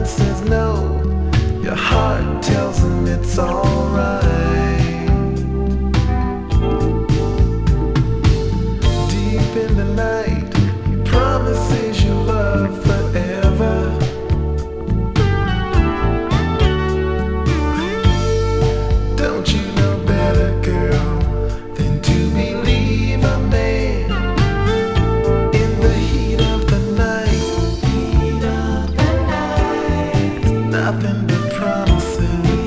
says no, your heart tells him it's alright. Deep in the night, he promises you love forever. Don't you know better, girl, than to believe a man in the heat of the night? Nothing but promises.